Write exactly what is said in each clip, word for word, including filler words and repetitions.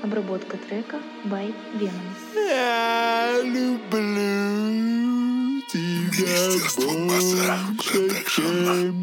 Обработка трека by Venom. Я люблю тебя больше, чем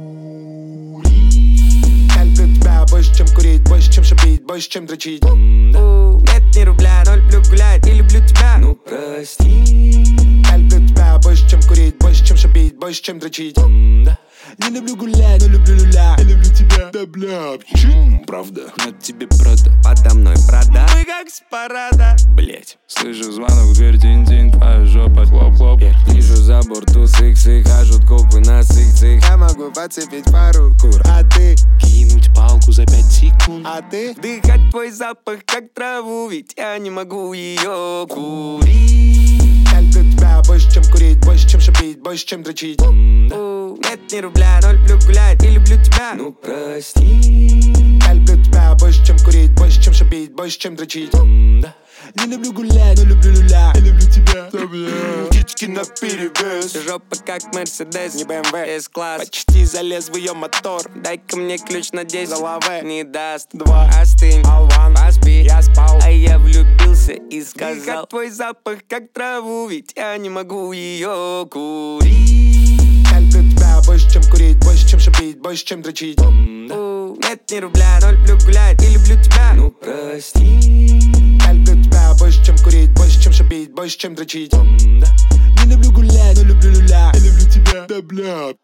курить. Я люблю тебя больше, чем курить, больше, чем шипить, больше, чем дрочить. Нет ни рубля, но люблю гулять и люблю тебя. Ну прости. Я люблю тебя больше, чем курить, больше, чем шипить, больше, чем дрочить. Не люблю гулять, но люблю люля. Я люблю тебя, да бля, чум, правда. На тебе Прада, Подо мной Прада. Мы как с парада. блять. Слышу звонок в дверь, тин-тин, твоя жопа, хлоп-хлоп. Вижу за борту сыксы, хажут копы на сыкцах. Я могу подцепить пару кур, а ты? Кинуть палку за пять секунд. А ты? Дыхать твой запах, как траву, ведь я не могу ее курить. Я люблю тебя больше, чем курить, больше, чем шипить, больше, чем дрочить. Нет ни рубля, но люблю гулять и люблю тебя. Ну прости. Я люблю тебя больше, чем курить, больше, чем шипить, больше, чем дрочить. Не люблю гулять, но люблю люля. Я люблю тебя, да бля. Птички наперевес. Жопа как Мерседес, Не бэ эм вэ. С-класс. Почти залез в ее мотор. Дай-ка мне ключ на десять. За лаве. Не даст. Два. Остынь. Алван. Поспи. Я спал. А я влюбился и сказал: Дыхать твой запах как траву, ведь я не могу ее курить. Я люблю тебя больше, чем курить, больше, чем шипить, больше, чем дрочить. Нет ни рубля, но люблю гулять и люблю тебя. Ну прости. Я люблю тебя больше, чем курить, больше, чем шипить, больше, чем дрочить. Не люблю гулять, но люблю люля. Я люблю тебя, да бля.